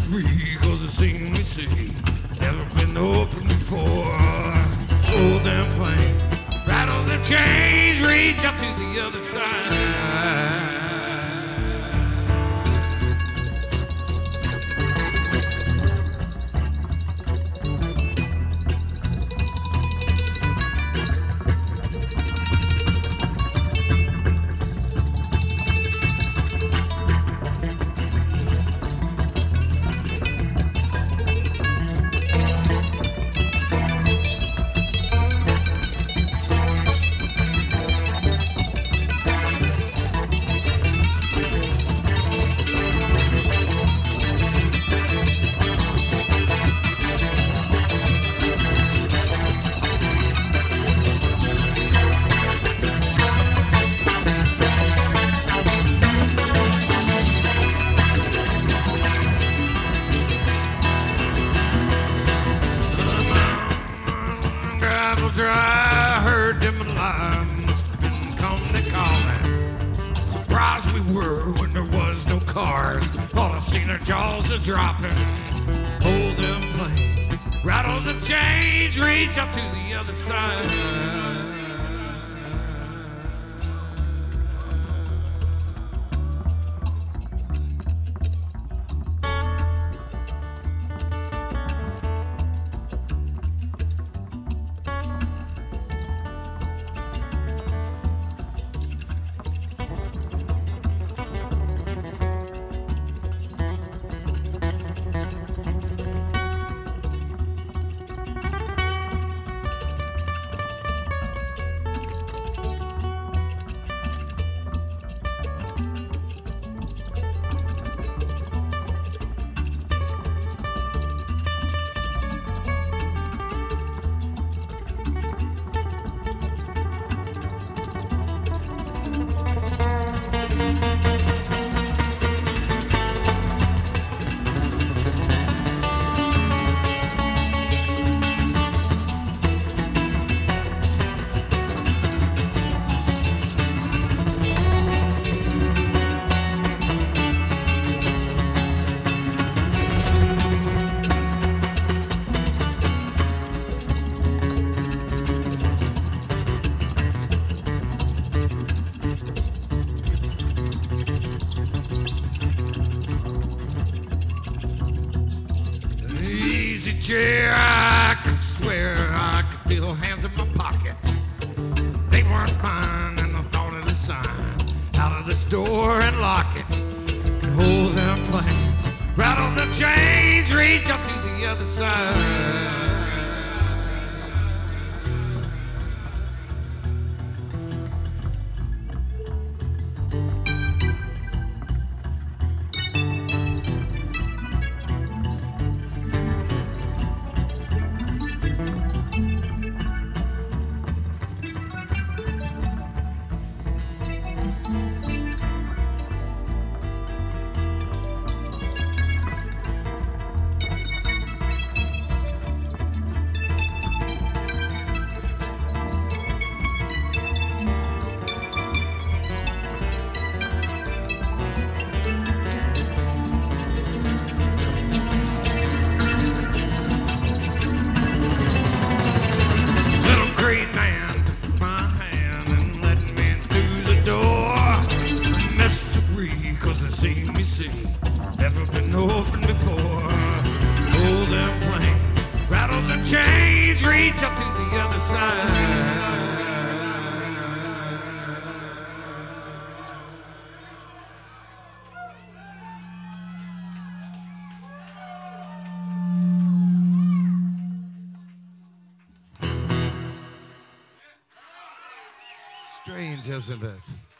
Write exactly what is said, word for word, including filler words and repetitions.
mystery, cause it seemed me see never been open before. Hold them planes, rattle them chains, reach up to the other side. I heard them alarms must have been come to calling. Surprised we were when there was no cars. All I seen our jaws a dropping. Hold them planes, rattle the chains, reach up to the other side. Yeah, I could swear I could feel hands in my pockets. They weren't mine, and I thought of the sign out of this door and lock it. Hold them planes, rattle them chains, reach up to the other side. Never been open before. Hold them planes, rattle them chains, reach up to the other side. Strange, isn't it?